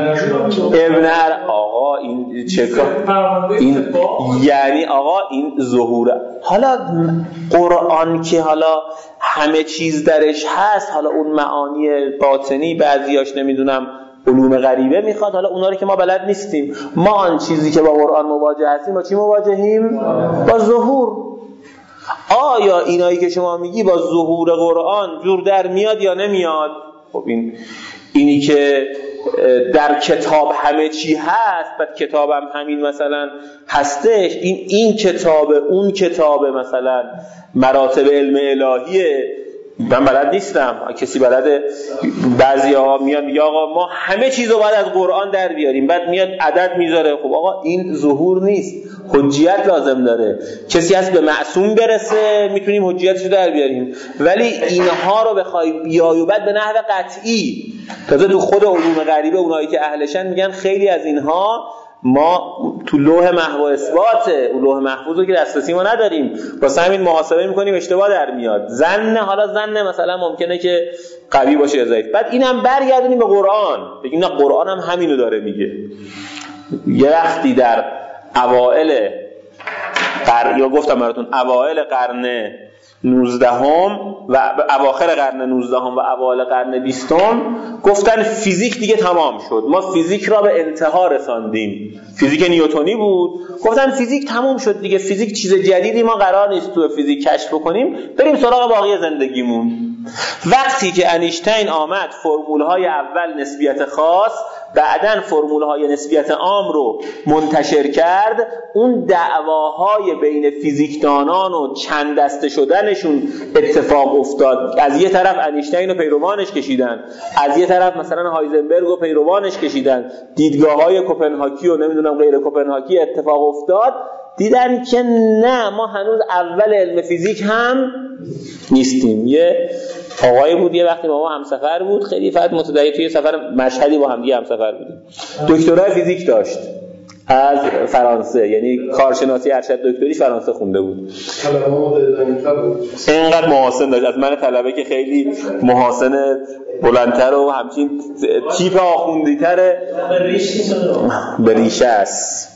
آقا این چه این یعنی آقا این ظهوره. حالا قرآن که حالا همه چیز درش هست، حالا اون معانی باطنی بعضیاش نمیدونم علوم غریبه میخواد، حالا اونا رو که ما بلد نیستیم. ما آن چیزی که با قرآن مواجه هستیم با چی مواجهیم؟ با ظهور. آیا اینایی که شما میگی با ظهور قرآن جور در میاد یا نمیاد؟ خب اینی که در کتاب همه چی هست، بعد کتابم همین مثلا هستش، این کتاب اون کتاب مثلا مراتب علم الهیه، من بلد نیستم، کسی بلده؟ بعضی‌ها میاد میگه آقا ما همه چیز رو باید از قرآن در بیاریم، بعد میاد عدد میذاره. خب آقا این ظهور نیست، حجیت لازم داره. کسی هست به معصوم برسه میتونیم حجیتش رو در بیاریم، ولی اینها رو بخوای بیای و بعد به نحو قطعی، تازه تو خود علوم غریبه اونایی که اهلشن میگن خیلی از اینها ما تو لوح محو و اثبات، لوح محفوظ رو که دسترسی ما نداریم، واسه همین محاسبه میکنیم اشتباه در میاد. حالا ظن مثلا ممکنه که قوی باشه یا ضعیف، بعد اینم برگردونیم به قرآن، بگیم نه قرآن هم همینو داره میگه. یه وقتی در اوائل یا گفتم براتون اوائل قرن 19 و اواخر قرن 19 و اوایل قرن 20 گفتن فیزیک دیگه تمام شد، ما فیزیک را به انتها رساندیم. فیزیک نیوتنی بود، گفتن فیزیک تمام شد دیگه، فیزیک چیز جدیدی ما قرار نیست تو فیزیک کشف بکنیم، بریم سراغ باقی زندگیمون. وقتی که انیشتین آمد فرمول‌های اول نسبیت خاص، بعدن فرمول‌های نسبیت عام رو منتشر کرد، اون دعواهای بین فیزیکدانان و چند دسته شدنشون اتفاق افتاد. از یه طرف انیشتین و پیروانش کشیدن، از یه طرف مثلا هایزنبرگ و پیروانش کشیدن، دیدگاه‌های کوپنهاگی و نمیدونم غیر کوپنهاگی اتفاق افتاد. دیدن که نه، ما هنوز اول علم فیزیک هم نیستیم. یه آقایی بود یه وقتی با ما همسفر بود، خیلی فقط متدعی، توی سفر مشهدی با هم دیگه همسفر بودیم، دکترای فیزیک داشت از فرانسه، یعنی کارشناسی ارشد دکتری فرانسه خونده بود. اینقدر محاسن داشت از من طلبه که خیلی محاسن بلندتر و همچین تیپ آخوندی‌تره، به ریشه است.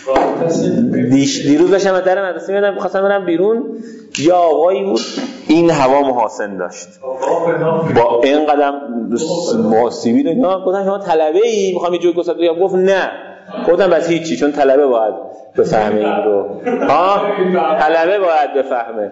دیروز داشتم از در مدرسه میادم، می‌خواستم برم بیرون، یا آقایی بود این هوا محاسن داشت با این قدم محاسبی رو نگاه، گفتم شما طلبه‌ای می‌خوام یه جوری گفتم بگم، گفت نه. گفتم بس هیچی، چون طلبه باید بفهمه این رو، طلبه باید بفهمه.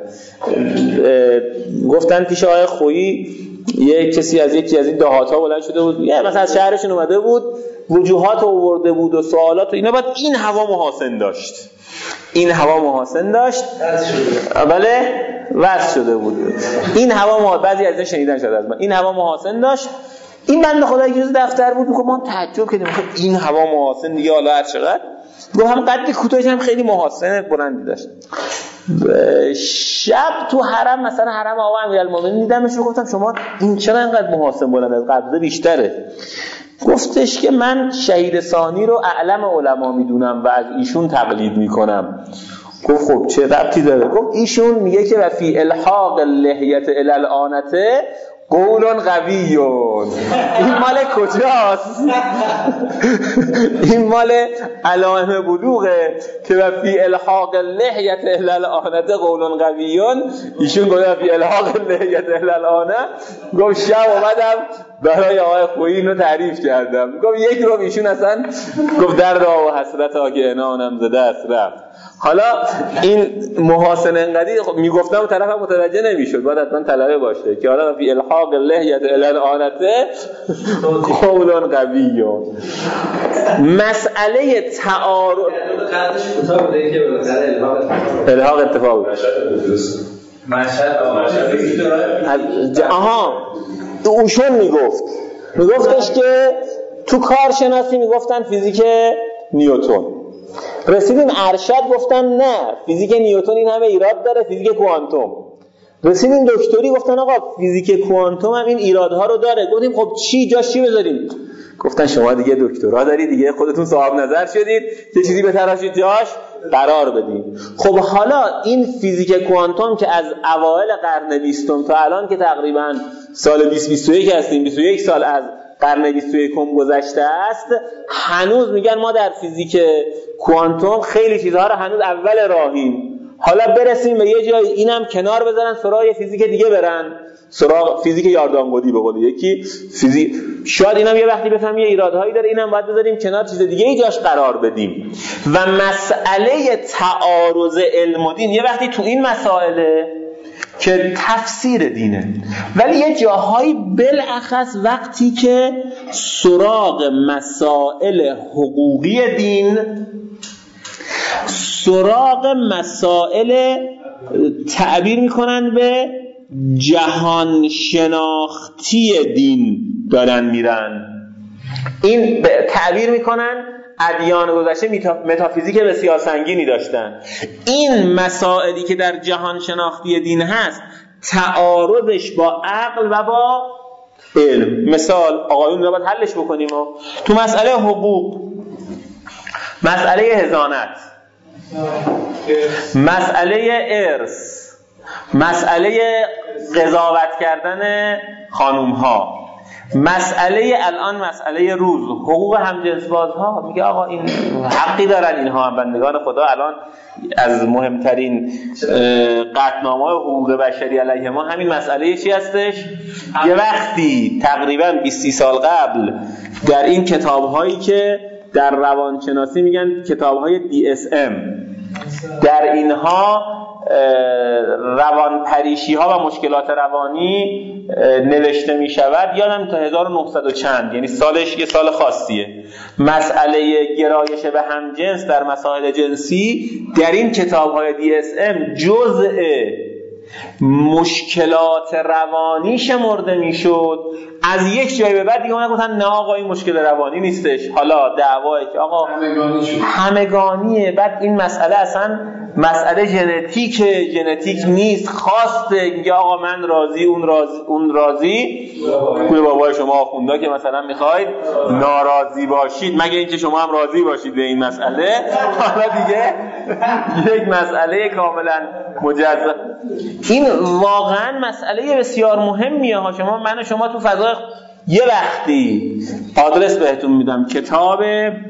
گفتن پیش آقای خویی یه کسی از یکی از این دهات‌ها بلند شده بود، یه مثلا از شهرشون اومده بود، وجوهات آورده بود و سوالات و اینا، بعد این هوا محاسن داشت، این هوا محاسن داشت، بله وصل شده بود این هوا بعضی از این شنیدن شده از من، این هوا محاسن داشت. این بنده خدا که روز دفتر بود، میگه ما تعجب کردیم این هوا محاسن دیگه حالا هر چقدر، گفت هم قد کوتاهش هم خیلی محاسن بلندی داشت. شب تو حرم، مثلا حرم آقا امیرالمومنین دیدمش و گفتم شما این چرا اینقدر محاسن بلند از قبضه بیشتره؟ گفتش که من شهید ثانی رو اعلم علما میدونم و از ایشون تقلید میکنم. گفت خب چه ربطی داره؟ گفت ایشون میگه که و فی الحاق اللحیت الی الآنته قول قویون. این مال کجاست؟ این مال علائم بلوغه که و فی الحاق اللحیت الی الآنته قول قویون. ایشون گفت فی الحاق اللحیت الی الآنه. گفت شب اومدم برای آقای خویی اینو تعریف کردم. گفت یک رو ایشون اصلا گفت درد و حسرت ها که انانم زده است رفت. حالا این محاسن انقدی میگفتم طرفم متوجه نمیشد، باید حتما طلبه باشه که حالا فی الحاق اللحیت الی الآنته قول قوی. مسئله تعارض الحاق اتفاق اوشون میگفتش که تو کارشناسی میگفتن فیزیک نیوتن، رسیدیم ارشد گفتن نه فیزیک نیوتن این همه ایراد داره، فیزیک کوانتوم. رسیدیم دکتری گفتن آقا فیزیک کوانتوم هم این ایرادها رو داره. گفتیم خب چی جاش چی بذاریم؟ گفتن شما دیگه دکترا دارید دیگه، خودتون صاحب نظر شدید، یه چیزی بتراشید جاش قرار بدیم. خب حالا این فیزیک کوانتوم که از اوایل قرن 20 تا الان که تقریبا سال 2021 هستیم، 21 سال از قرن 21 گذشته است، هنوز میگن ما در فیزیک کوانتوم خیلی چیزها رو هنوز اول راهیم. حالا برسیم به یه جای اینم کنار بذارن، سراغ فیزیک دیگه برن، سراغ فیزیک یاردانگودی به قول یکی فیزیک. شاید اینم یه وقتی بفهم یه ایرادهایی داره، اینم باید بذاریم کنار، چیز دیگه ای جاش قرار بدیم. و مسئله تعارض علم و دین یه وقتی تو این مسائله که تفسیر دینه، ولی یه جاهایی بالاخص وقتی که سراغ مسائل حقوقی دین، سراغ مسائل تعبیر میکنن به جهان شناختی دین دارن میرن، این تعبیر میکنن ادیان گذشته متافیزیک بسیار سنگینی داشتن. این مسائلی که در جهان شناختی دین هست تعارضش با عقل و با علم، مثال آقایون رو باید حلش بکنیم. تو مسئله حقوق، مسئله حضانت، مسئله ارث، مسئله قضاوت کردن خانوم ها، مسئله الان مسئله روز حقوق همجنسبازها، میگه آقا این حقی دارن اینها هم بندگان خدا. الان از مهمترین قطعنامه حقوق بشری علیه ما همین مسئله چی هستش؟ یه وقتی تقریبا 20 سال قبل در این کتاب‌هایی که در روانشناسی میگن کتاب‌های DSM، در اینها روانپریشی ها و مشکلات روانی نوشته می شود، یادم تا 1900 و چند، یعنی سالش یه سال خاصیه، مسئله گرایش به همجنس در مسائل جنسی در این کتاب های DSM جزء مشکلات روانی شمرده می شد. از یک جای به بعد دیگه اون گفتن نه آقا این مشکل روانی نیستش، حالا دعوایی که آقا همگانیه. بعد این مسئله اصلا مسئله ژنتیک نیست، خواسته، میگه آقا من راضی اون راضی، کوی بابای شما آخوندا که مثلا میخواید ناراضی باشید مگه اینکه شما هم راضی باشید به این مسئله. حالا دیگه یک مسئله کاملا مجزا. این واقعا مسئله بسیار مهمیه ها. من و شما تو فضا یه وقتی آدرس بهتون میدم، کتاب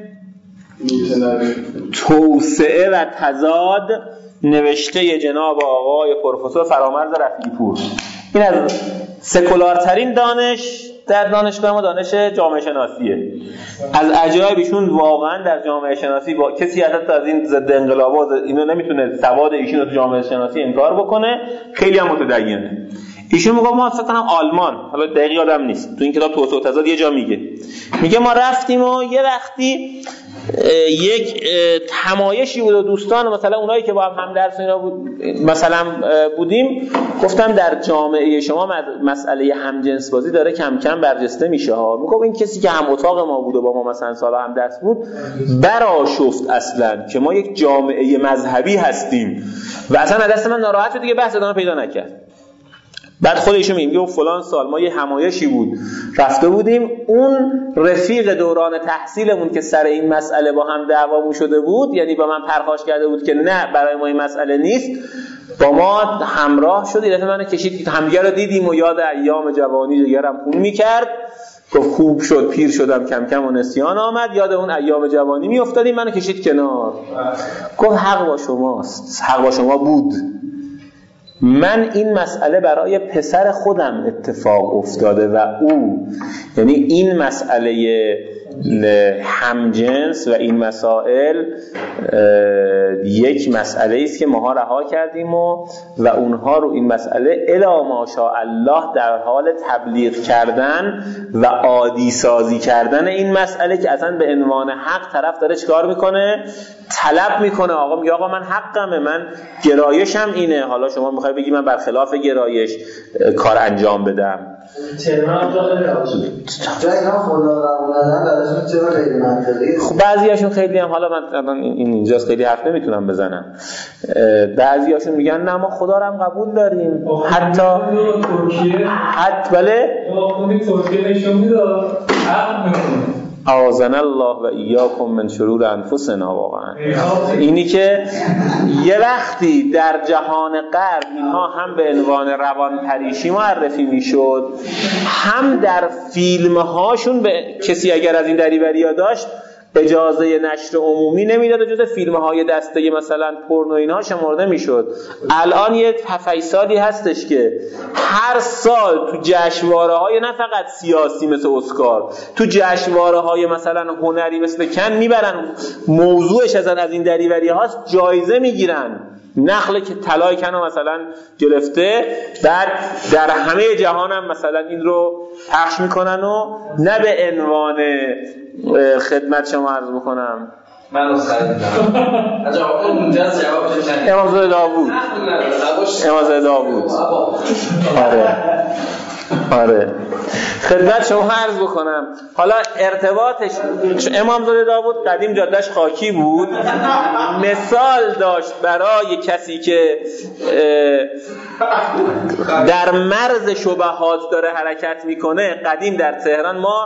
توسعه و تضاد نوشته جناب آقای پروفسور فرامرز رفیعی پور. این از سکولارترین دانش در دانشگاه ما دانش جامعه شناسیه. از عجایب ایشون واقعا در جامعه شناسی با کسی حتی از این ضد انقلابات اینو نمیتونه سواد ایشون رو تو جامعه شناسی انکار بکنه، خیلی هم متدینه. ایشون میگه ما فکر کنم آلمان، حالا دقیق یادم نیست، تو این کتاب توسعه و تضاد یه جا میگه ما رفتیم و یه وقتی یک تمایشی بود و دوستان مثلا اونایی که با هم درس اینا بود مثلا بودیم گفتم در جامعه شما مسئله همجنس بازی داره کم کم برجسته میشه ها. میگم این کسی که هم اتاق ما بود و با ما مثلا سال هم درس بود برآشفت اصلا که ما یک جامعه مذهبی هستیم و اصلا از دست من ناراحت شد دیگه بحث ادامه پیدا نکرد. بعد خودشون میگه فلان سال ما یه همایشی بود رفته بودیم، اون رفیق دوران تحصیلمون که سر این مسئله با هم دعوامون شده بود، یعنی با من پرخاش کرده بود که نه برای ما این مسئله نیست، با ما همراه شد، یعنی منو کشید همدیگه رو دیدیم و یاد ایام جوانی دیگرم خون میکرد، گفت خوب شد پیر شدم کم کم و نسیان آمد، یاد اون ایام جوانی میافتادیم، منو کشید کنار، گفت حق با شماست، حق با شما بود. من این مسئله برای پسر خودم اتفاق افتاده و او، یعنی این مسئله همجنس و این مسائل یک مسئله است که ماها رها کردیم و اونها رو این مسئله الی ماشاءالله در حال تبلیغ کردن و عادی سازی کردن این مسئله که اصلا به عنوان حق طرف داره چیکار میکنه؟ طلب میکنه. آقا میگه آقا من حقمه، من گرایشم اینه، حالا شما میخوای بگی من برخلاف گرایش کار انجام بدم. خب بعضیاشون خیلی هم، حالا من اینجاست خیلی حرف نمیتونم بزنم، بعضیاشون میگن نه ما خدا رو هم قبول داریم، حتی بله ترکیه نشون میده حق میکنه. اعاذنا الله و ایاکم من شرور انفسنا. واقعا اینی که یه وقتی در جهان غرب اینها هم به عنوان روانپریشی معرفی میشد، هم در فیلم هاشون به کسی اگر از این دریوریا داشت اجازه نشر عمومی نمیداد، جز فیلم های دسته مثلا پورنو اینها شمرده میشد. الان یه 7 سالی هستش که هر سال تو جشنواره های نه فقط سیاسی مثل اسکار، تو جشنواره های مثلا هنری مثل کن میبرن، موضوعش از این دریوری هاست، جایزه میگیرن. نخله که طلای کنو مثلا گرفته، بعد در همه جهان هم مثلا این رو پخش میکنن و نه به عنوان خدمت شما عرض بکنم من رو خریدم عجب اونجا جوابش نمیدونم. امامزاده داوود آره خدمت شما عرض بکنم. حالا ارتباطش، امامزاده داوود قدیم جادهش خاکی بود، مثال داشت برای کسی که در مرز شبهات داره حرکت میکنه. قدیم در تهران ما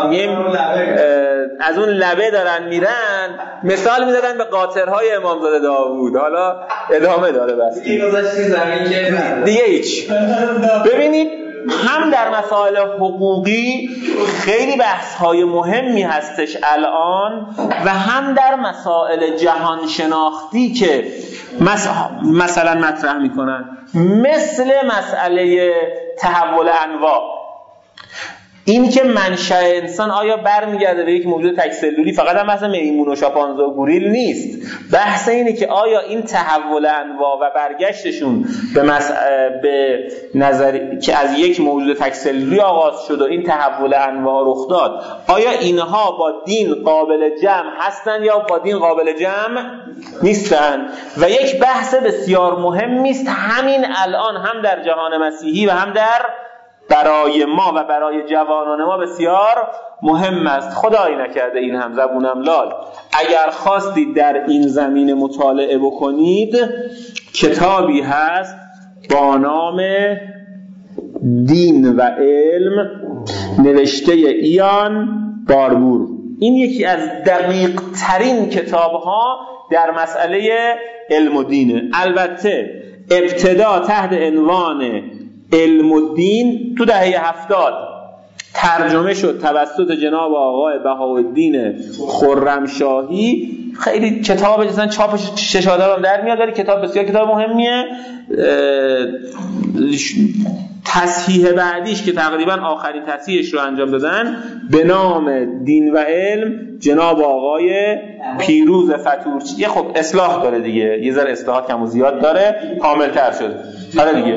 از اون لبه دارن میرن، مثال میدادن به قاطرهای امامزاده داوود. حالا ادامه داره بس دیگه هیچ. ببینید هم در مسائل حقوقی خیلی بحث‌های مهمی هستش الان و هم در مسائل جهان شناختی که مثلا مطرح میکنن، مثل مسئله تحول انواع. این که منشأ انسان آیا برمیگرده به یک موجود تک‌سلولی، فقط هم بحث میمون و شامپانزه و گوریل نیست. بحث اینه که آیا این تحول انواع و برگشتشون به نظر که از یک موجود تک‌سلولی آغاز شد و این تحول انواع رخ داد، آیا اینها با دین قابل جمع هستن یا با دین قابل جمع نیستن؟ و یک بحث بسیار مهمی است همین الان، هم در جهان مسیحی و هم برای ما و برای جوانان ما بسیار مهم است. خدایی نکرده این هم زبونم لال. اگر خواستید در این زمینه مطالعه بکنید، کتابی هست با نام دین و علم، نوشته ایان باربور. این یکی از دقیق ترین کتاب ها در مسئله علم و دینه. البته ابتدا تحت عنوان علم و دین تو دهه 70 ترجمه شد توسط جناب آقای بهاءالدین خرمشاهی. خیلی کتاب اصلا چاپش 6 آدم در میاد، ولی کتاب بسیار کتاب مهمیه. تصحیح بعدیش که تقریبا آخرین تصحیحش رو انجام دادن به نام دین و علم جناب آقای پیروز فتورچی. یه خب اصلاح داره دیگه، یه ذره اصلاحات کم و زیاد داره، کامل‌تر شد. آره دیگه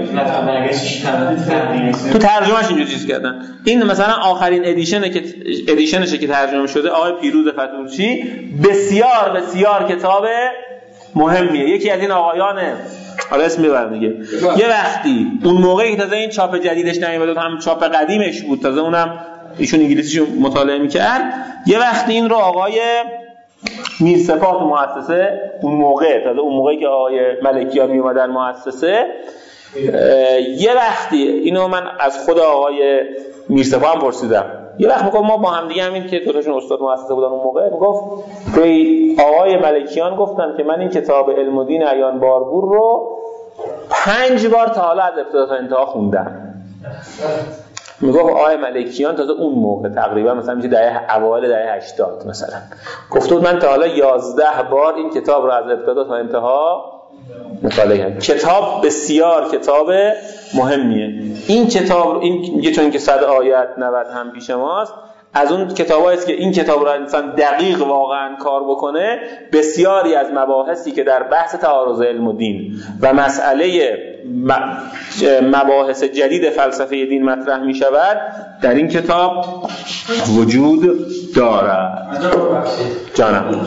تو ترجمهش اینجوری چیز کردن. این مثلا آخرین ادیشنشه که ترجمه شده آقای پیروز فتورچی. بسیار بسیار کتاب مهمیه. یکی از این آقایان حالا اسم میبرم دیگه، یه وقتی اون موقعی که تازه این چاپ جدیدش نمیاد، هم چاپ قدیمش بود، تازه اونم ایشون انگلیسیشو مطالعه میکرد، یه وقتی این رو آقای میرسپاه تو مؤسسه، اون موقع تازه اون موقعی که آقای ملکیان میومدن مؤسسه، یه وقتی اینو من از خود آقای میرسپاه هم پرسیدم، یه وقت میگفت ما با هم دیگه همین که دوتاشون استاد مؤسسه بودن اون موقع، میگفت آقای ملکیان گفتن که من این کتاب علم و دین عیان بارگور رو 5 بار تا حالا از ابتدا تا انتها خوندم. میگفت آقای ملکیان تازه اون موقع تقریبا مثلا میشه اوایل دهه 80 مثلا گفت من تا حالا 11 بار این کتاب رو از ابتدا تا انتها مطالعه کردم. کتاب بسیار کتاب مهمیه. این کتاب این میگه چون که 100 آیت 90 هم پیش ماست، از اون کتابایی است که این کتاب رو انسان دقیق واقعا کار بکنه، بسیاری از مباحثی که در بحث تعارض علم و دین و مسئله مباحث جدید فلسفه دین مطرح می شود در این کتاب وجود دارد. جانم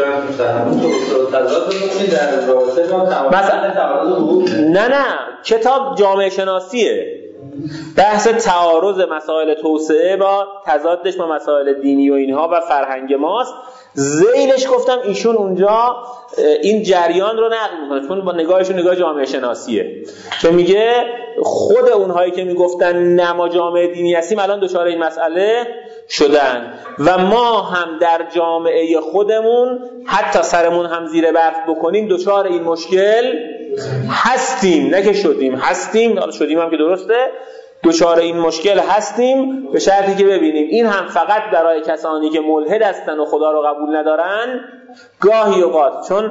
نه کتاب جامعه شناسیه، بحث تعارض مسائل توسعه با تضادش با مسائل دینی و اینها و فرهنگ ماست. ذیلش گفتم ایشون اونجا این جریان رو نقل میکنه چون با نگاهشون نگاه جامعه شناسیه، چون میگه خود اونهایی که میگفتن نما جامعه دینی هستیم الان دچار این مسئله شدن و ما هم در جامعه خودمون حتی سرمون هم زیر برف بکنیم دچار این مشکل هستیم، نه که شدیم، هستیم. حالا شدیم هم که درسته، دچار این مشکل هستیم به شرطی که ببینیم این هم فقط برای کسانی که ملحد هستن و خدا رو قبول ندارن. گاهی اوقات چون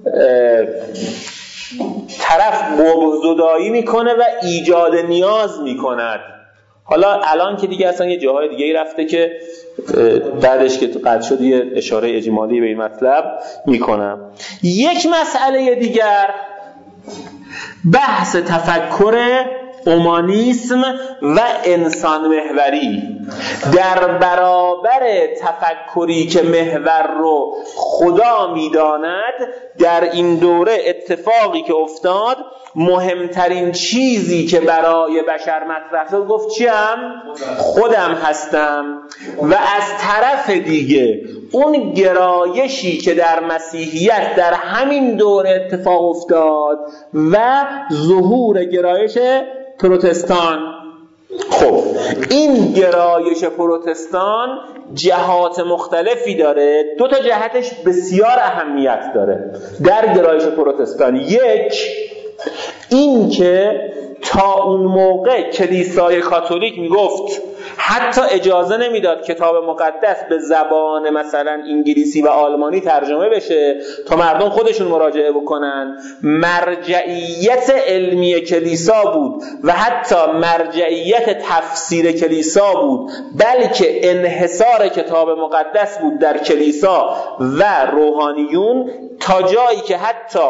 طرف زدایی میکنه و ایجاد نیاز میکند. حالا الان که دیگه اصلا یه جاهای دیگه رفته که بعدش که قطع شد یه اشاره اجمالی به این مطلب میکنم. یک مسئله دیگر بحث تفکر اومانیسم و انسان محوری در برابر تفکری که محور رو خدا میداند. در این دوره اتفاقی که افتاد، مهمترین چیزی که برای بشر مطرح شد گفت چیم؟ خودم هستم. و از طرف دیگه اون گرایشی که در مسیحیت در همین دوره اتفاق افتاد و ظهور گرایش پروتستان. خب این گرایش پروتستان جهات مختلفی داره. 2 تا جهتش بسیار اهمیت داره در گرایش پروتستان. یک این که تا اون موقع کلیسای کاتولیک میگفت حتی اجازه نمیداد کتاب مقدس به زبان مثلا انگلیسی و آلمانی ترجمه بشه تا مردم خودشون مراجعه بکنن. مرجعیت علمی کلیسا بود و حتی مرجعیت تفسیر کلیسا بود، بلکه انحصار کتاب مقدس بود در کلیسا و روحانیون، تا جایی که حتی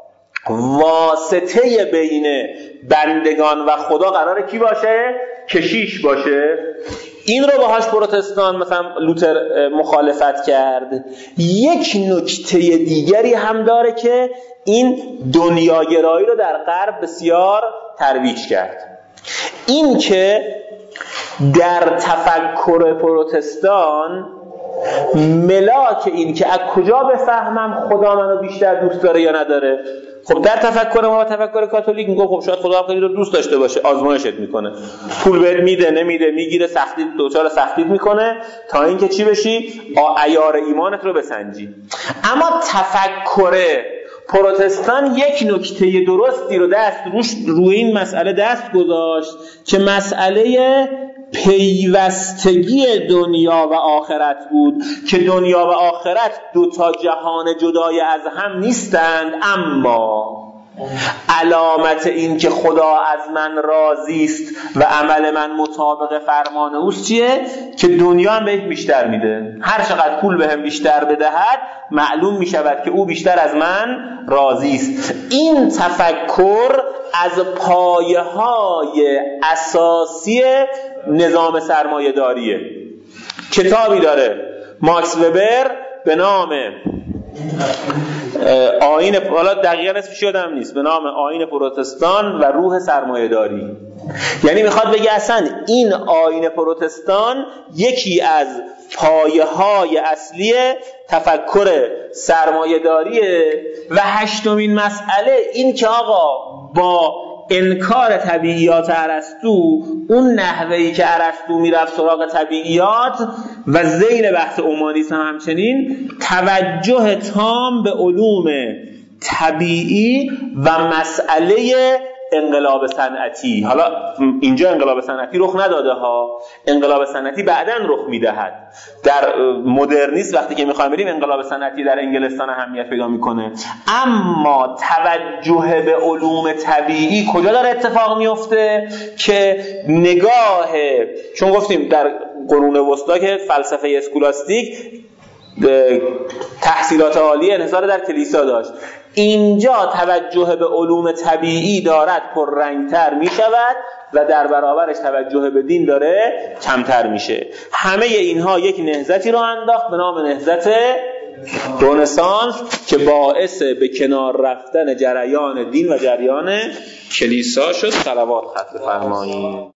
واسطه بین بندگان و خدا قراره کی باشه؟ کشیش باشه. این رو باهاش پروتستان مثلا لوتر مخالفت کرد. یک نکته دیگری هم داره که این دنیاگرایی رو در غرب بسیار ترویج کرد. این که در تفکر پروتستان ملاک این که از کجا بفهمم خدا منو بیشتر دوست داره یا نداره. خب در تفکر ما و تفکر کاتولیک میگه خب شاید خدا خیلی رو دوست داشته باشه، آزمایشت میکنه، پول بهت میده نمیده، میگیره، سختی دوچار سختیت میکنه تا اینکه چی بشی؟ عیار ایمانت رو بسنجی. اما تفکر پروتستان یک نکته درستی رو روی این مسئله دست گذاشت که مسئله پیوستگی دنیا و آخرت بود، که دنیا و آخرت 2 تا جهان جدای از هم نیستند، اما علامت این که خدا از من راضی است و عمل من مطابق فرمان اوست چیه؟ که دنیا هم بهش بیشتر میده. هر چقدر پول بهم بیشتر بدهد معلوم میشود که او بیشتر از من راضی است. این تفکر از پایه‌های اساسی نظام سرمایه‌داریه. کتابی داره ماکس وبر به نام آیین، حالا دقیقاً اسمش یادم نیست، به نام آیین پروتستان و روح سرمایه‌داری. یعنی میخواد بگه اصلا این آیین پروتستان یکی از پایه‌های اصلی تفکر سرمایه‌داریه. و هشتمین مسئله این که آقا با انکار طبیعیات ارسطو، اون نحوهی که ارسطو میرفت سراغ طبیعیات و ذیل بحث اومانیسم همچنین توجه تام به علوم طبیعی و مسئله انقلاب صنعتی. حالا اینجا انقلاب صنعتی رخ نداده ها، انقلاب صنعتی بعداً رخ میدهد. در مدرنیسم وقتی که میخوایم بریم انقلاب صنعتی در انگلستان اهمیت پیدا میکنه. اما توجه به علوم طبیعی کجا داره اتفاق میفته؟ که نگاه، چون گفتیم در قرون وسطا که فلسفه اسکولاستیک تحصیلات عالی انحصار در کلیسا داشت، اینجا توجه به علوم طبیعی دارد پررنگتر می شود و در برابرش توجه به دین داره کمتر میشه. همه اینها یک نهضتی رو انداخت به نام نهضت رنسانس که باعث به کنار رفتن جریان دین و جریان کلیسا شد. صلوات خط فرمایید.